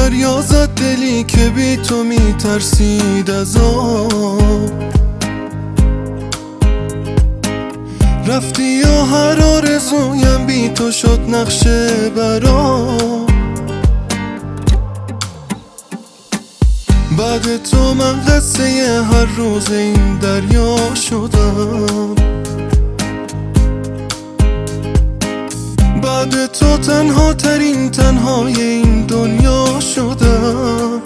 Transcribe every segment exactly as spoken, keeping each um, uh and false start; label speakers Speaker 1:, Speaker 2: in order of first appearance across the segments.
Speaker 1: دریا زد دلی که بی تو میترسید از آب. رفتی و هر آرزویم بی تو شد نقشه برام. بعد تو من قصه هر روز این دریا شدم. بعد تو تنها ترین تنهای این دنیا شدم.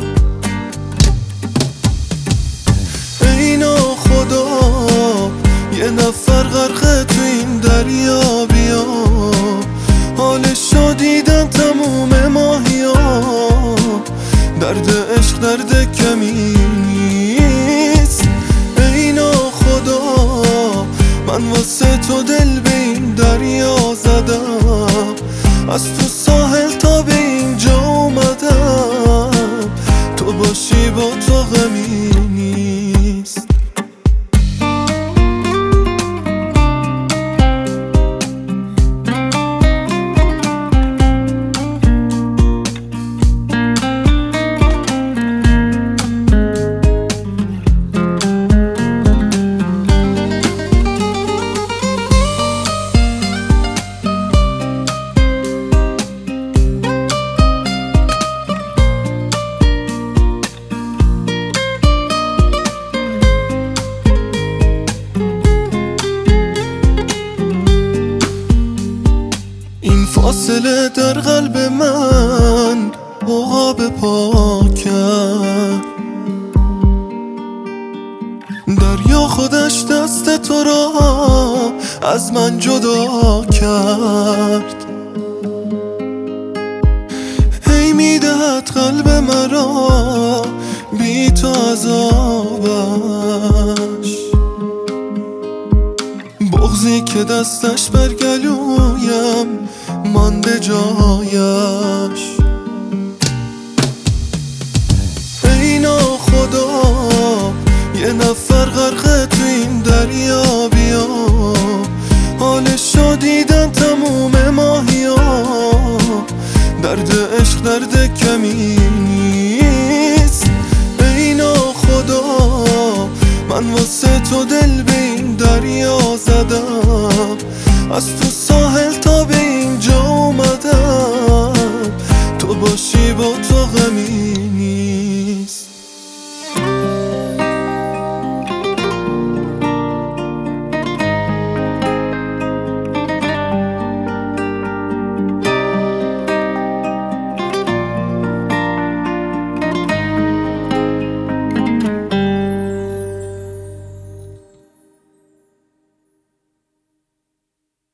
Speaker 1: ای ناخدا یه نفر غرقه تو این دریا بیا. حالشو دیدن تموم ماهیا. درد عشق درد کمی نیست. ای ناخدا من واسه تو دل به این دریا زدم. از تو ساحل تا به اینجا اومدم. تو باشی با تو غمی نیست. فاصله در قلب من عقاب پا کرد. دریا خودش دست تو را از من جدا کرد. هی میدهد قلب مرا بی تو عذابش. بغضی که دستش بر گلویم مانده جایش. ای ناخدا یه نفر غرقه تو این دریا بیا. حالشو دیدن تموم ماهیا. درد عشق درد کمی نیست. ای ناخدا من واسه تو دل به این دریا زدم. از تو